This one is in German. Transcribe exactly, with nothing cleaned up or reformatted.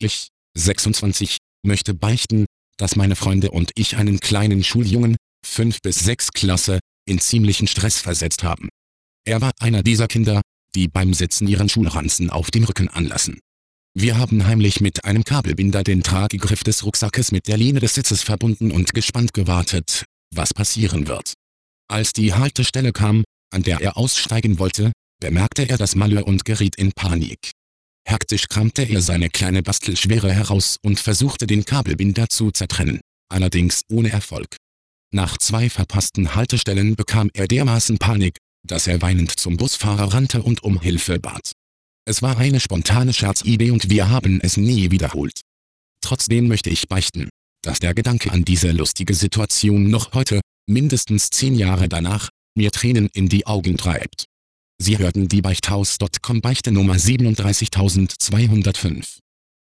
Ich, sechsundzwanzig, möchte beichten, dass meine Freunde und ich einen kleinen Schuljungen, fünf bis sechs Klasse, in ziemlichen Stress versetzt haben. Er war einer dieser Kinder, die beim Sitzen ihren Schulranzen auf dem Rücken anlassen. Wir haben heimlich mit einem Kabelbinder den Tragegriff des Rucksackes mit der Lehne des Sitzes verbunden und gespannt gewartet, was passieren wird. Als die Haltestelle kam, an der er aussteigen wollte, bemerkte er das Malheur und geriet in Panik. Hektisch kramte er seine kleine Bastelschwere heraus und versuchte den Kabelbinder zu zertrennen, allerdings ohne Erfolg. Nach zwei verpassten Haltestellen bekam er dermaßen Panik, dass er weinend zum Busfahrer rannte und um Hilfe bat. Es war eine spontane Scherzidee und wir haben es nie wiederholt. Trotzdem möchte ich beichten, dass der Gedanke an diese lustige Situation noch heute, mindestens zehn Jahre danach, mir Tränen in die Augen treibt. Sie hörten die Beichthaus Punkt com Beichte Nummer siebenunddreißigtausendzweihundertfünf.